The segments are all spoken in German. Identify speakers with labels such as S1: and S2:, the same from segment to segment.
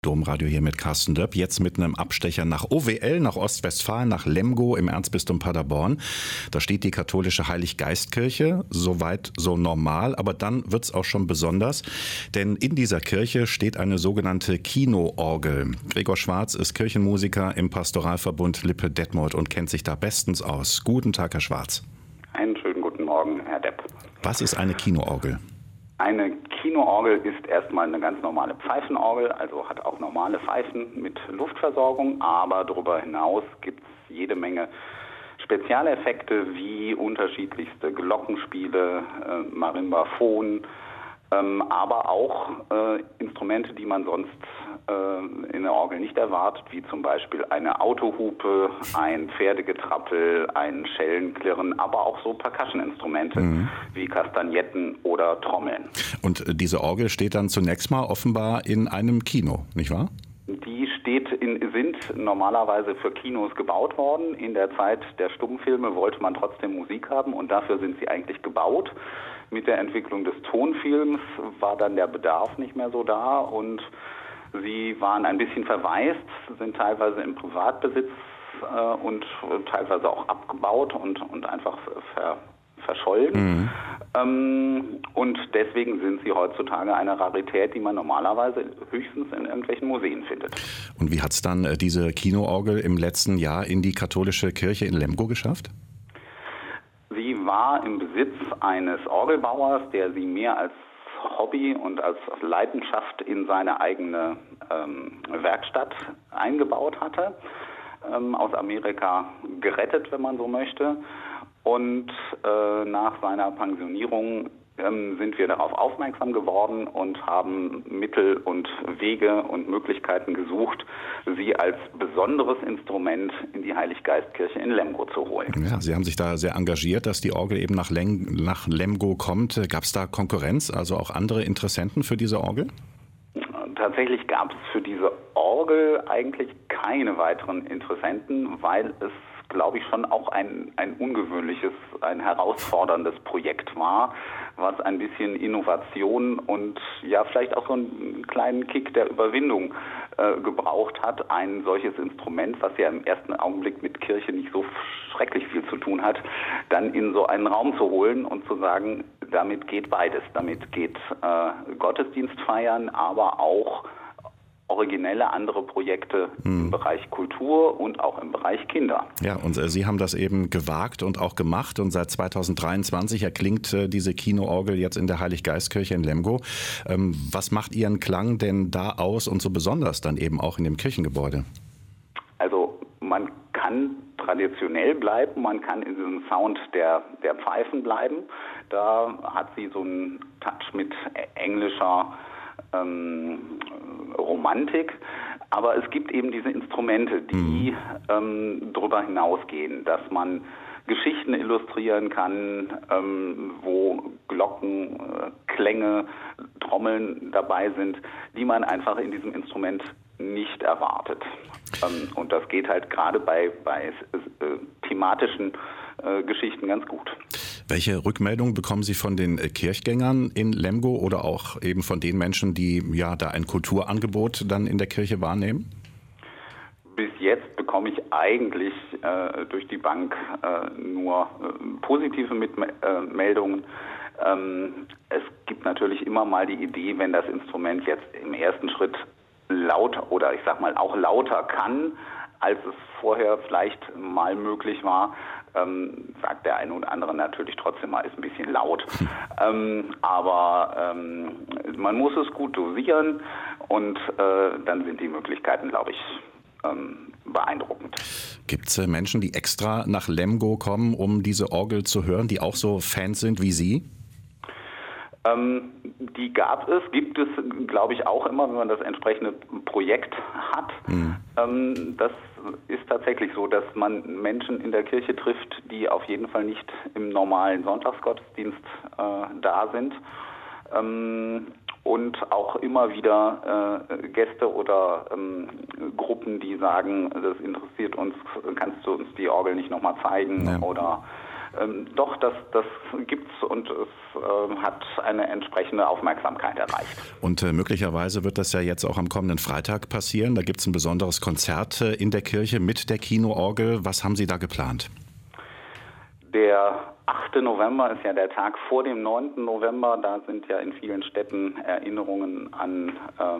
S1: Domradio hier mit Carsten Döpp, jetzt mit einem Abstecher nach OWL, nach Ostwestfalen, nach Lemgo im Erzbistum Paderborn. Da steht die katholische Heiliggeistkirche, soweit so normal, aber dann wird's auch schon besonders, denn in dieser Kirche steht eine sogenannte Kinoorgel. Gregor Schwarz ist Kirchenmusiker im Pastoralverbund Lippe-Detmold und kennt sich da bestens aus. Guten Tag, Herr Schwarz.
S2: Einen schönen guten Morgen, Herr Depp.
S1: Was ist eine Kinoorgel?
S2: Eine Kinoorgel ist erstmal eine ganz normale Pfeifenorgel, also hat auch normale Pfeifen mit Luftversorgung, aber darüber hinaus gibt es jede Menge Spezialeffekte wie unterschiedlichste Glockenspiele, Marimbaphon, aber auch Instrumente, die man sonst in der Orgel nicht erwartet, wie zum Beispiel eine Autohupe, ein Pferdegetrappel, ein Schellenklirren, aber auch so Percussion-Instrumente wie Kastagnetten oder Trommeln.
S1: Und diese Orgel steht dann zunächst mal offenbar in einem Kino, nicht wahr?
S2: Die sind normalerweise für Kinos gebaut worden. In der Zeit der Stummfilme wollte man trotzdem Musik haben und dafür sind sie eigentlich gebaut. Mit der Entwicklung des Tonfilms war dann der Bedarf nicht mehr so da und sie waren ein bisschen verwaist, sind teilweise im Privatbesitz und teilweise auch abgebaut und einfach verschollen. Und deswegen sind sie heutzutage eine Rarität, die man normalerweise höchstens in irgendwelchen Museen findet.
S1: Und wie hat es dann diese Kinoorgel im letzten Jahr in die katholische Kirche in Lemgo geschafft?
S2: Sie war im Besitz eines Orgelbauers, der sie mehr als Hobby und als Leidenschaft in seine eigene Werkstatt eingebaut hatte, aus Amerika gerettet, wenn man so möchte. Und nach seiner Pensionierung sind wir darauf aufmerksam geworden und haben Mittel und Wege und Möglichkeiten gesucht, sie als besonderes Instrument in die Heiliggeistkirche in Lemgo zu holen.
S1: Ja, Sie haben sich da sehr engagiert, dass die Orgel eben nach Lemgo kommt. Gab es da Konkurrenz, also auch andere Interessenten für diese Orgel?
S2: Tatsächlich gab es für diese Orgel eigentlich keine weiteren Interessenten, weil es, glaube ich, schon auch ein ungewöhnliches, ein herausforderndes Projekt war, was ein bisschen Innovation und ja vielleicht auch so einen kleinen Kick der Überwindung gebraucht hat, ein solches Instrument, was ja im ersten Augenblick mit Kirche nicht so schrecklich viel zu tun hat, dann in so einen Raum zu holen und zu sagen, damit geht beides. Damit geht Gottesdienst feiern, aber auch originelle andere Projekte im Bereich Kultur und auch im Bereich Kinder.
S1: Ja, und Sie haben das eben gewagt und auch gemacht und seit 2023 erklingt diese Kinoorgel jetzt in der Heiliggeistkirche in Lemgo. Was macht Ihren Klang denn da aus und so besonders dann eben auch in dem Kirchengebäude?
S2: Also man kann traditionell bleiben, man kann in diesem Sound der Pfeifen bleiben. Da hat sie so einen Touch mit englischer Romantik, aber es gibt eben diese Instrumente, die darüber hinausgehen, dass man Geschichten illustrieren kann, wo Glocken, Klänge, Trommeln dabei sind, die man einfach in diesem Instrument nicht erwartet. Und das geht halt gerade bei thematischen Geschichten ganz gut.
S1: Welche Rückmeldungen bekommen Sie von den Kirchgängern in Lemgo oder auch eben von den Menschen, die ja da ein Kulturangebot dann in der Kirche wahrnehmen?
S2: Bis jetzt bekomme ich eigentlich durch die Bank nur positive Meldungen. Es gibt natürlich immer mal die Idee, wenn das Instrument jetzt im ersten Schritt lauter oder ich sag mal auch lauter kann, als es vorher vielleicht mal möglich war, sagt der eine oder andere natürlich trotzdem mal, ist ein bisschen laut. Aber man muss es gut dosieren und dann sind die Möglichkeiten, glaube ich, beeindruckend.
S1: Gibt es Menschen, die extra nach Lemgo kommen, um diese Orgel zu hören, die auch so Fans sind wie Sie? Gibt es, glaube ich, auch immer, wenn man das entsprechende Projekt hat. Das ist tatsächlich so, dass man Menschen in der Kirche trifft, die auf jeden Fall nicht im normalen Sonntagsgottesdienst da sind. Und auch immer wieder Gäste oder Gruppen, die sagen, das interessiert uns, kannst du uns die Orgel nicht nochmal zeigen? Ja. Oder
S2: Doch, das gibt's und es hat eine entsprechende Aufmerksamkeit erreicht.
S1: Und möglicherweise wird das ja jetzt auch am kommenden Freitag passieren. Da gibt es ein besonderes Konzert in der Kirche mit der Kinoorgel. Was haben Sie da geplant?
S2: Der 8. November ist ja der Tag vor dem 9. November. Da sind ja in vielen Städten Erinnerungen an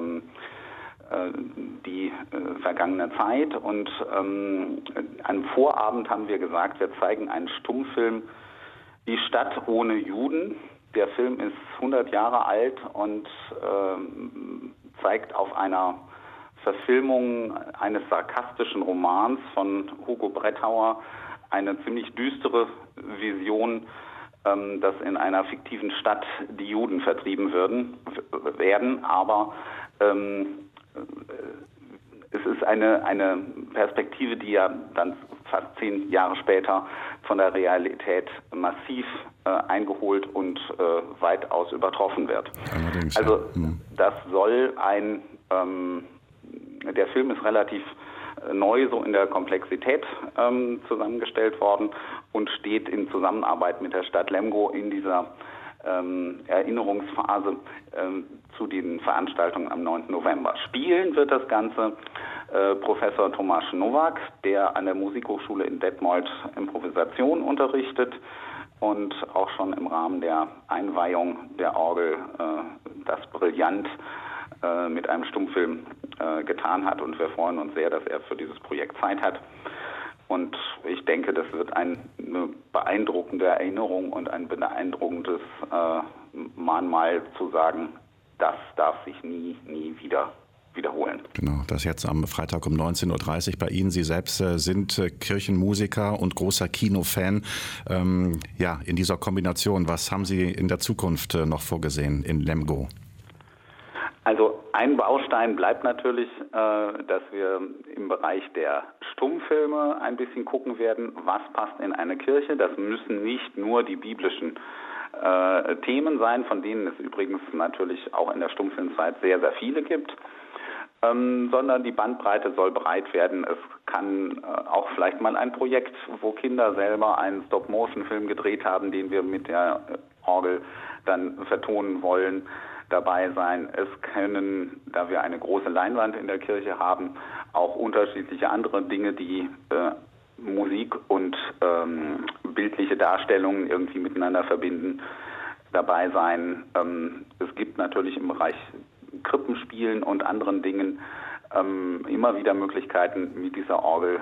S2: die vergangene Zeit. Und am Vorabend haben wir gesagt, wir zeigen einen Stummfilm, Die Stadt ohne Juden. Der Film ist 100 Jahre alt und zeigt auf einer Verfilmung eines sarkastischen Romans von Hugo Brettauer eine ziemlich düstere Vision, dass in einer fiktiven Stadt die Juden vertrieben werden. Aber es ist eine Perspektive, die ja dann fast 10 Jahre später von der Realität massiv eingeholt und weitaus übertroffen wird.
S1: Allerdings,
S2: also das soll der Film ist relativ neu so in der Komplexität zusammengestellt worden und steht in Zusammenarbeit mit der Stadt Lemgo in dieser Erinnerungsphase zu den Veranstaltungen am 9. November. Spielen wird das Ganze Professor Tomasz Nowak, der an der Musikhochschule in Detmold Improvisation unterrichtet und auch schon im Rahmen der Einweihung der Orgel das brillant mit einem Stummfilm getan hat. Und wir freuen uns sehr, dass er für dieses Projekt Zeit hat. Und ich denke, das wird eine beeindruckende Erinnerung und ein beeindruckendes Mahnmal zu sagen, das darf sich nie wieder wiederholen.
S1: Genau, das jetzt am Freitag um 19.30 Uhr bei Ihnen. Sie selbst sind Kirchenmusiker und großer Kinofan. In dieser Kombination, was haben Sie in der Zukunft noch vorgesehen in Lemgo?
S2: Also ein Baustein bleibt natürlich, dass wir im Bereich der Stummfilme ein bisschen gucken werden, was passt in eine Kirche. Das müssen nicht nur die biblischen Themen sein, von denen es übrigens natürlich auch in der Stummfilmzeit sehr, sehr viele gibt, sondern die Bandbreite soll breit werden. Es kann auch vielleicht mal ein Projekt, wo Kinder selber einen Stop-Motion-Film gedreht haben, den wir mit der Orgel dann vertonen wollen, dabei sein. Es können, da wir eine große Leinwand in der Kirche haben, auch unterschiedliche andere Dinge, die Musik und bildliche Darstellungen irgendwie miteinander verbinden, dabei sein. Es gibt natürlich im Bereich Krippenspielen und anderen Dingen immer wieder Möglichkeiten, mit dieser Orgel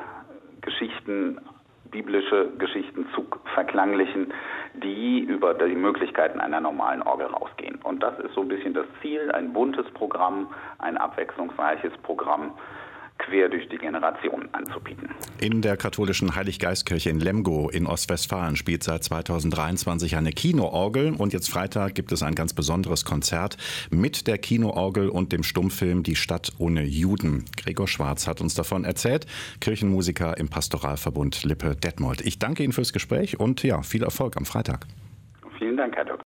S2: biblische Geschichten zu verklanglichen, die über die Möglichkeiten einer normalen Orgel rausgehen. Und das ist so ein bisschen das Ziel, ein buntes Programm, ein abwechslungsreiches Programm quer durch die Generationen anzubieten.
S1: In der katholischen Heiliggeistkirche in Lemgo in Ostwestfalen spielt seit 2023 eine Kinoorgel und jetzt Freitag gibt es ein ganz besonderes Konzert mit der Kinoorgel und dem Stummfilm Die Stadt ohne Juden. Gregor Schwarz hat uns davon erzählt, Kirchenmusiker im Pastoralverbund Lippe-Detmold. Ich danke Ihnen fürs Gespräch und viel Erfolg am Freitag.
S2: Vielen Dank, Herr Dr.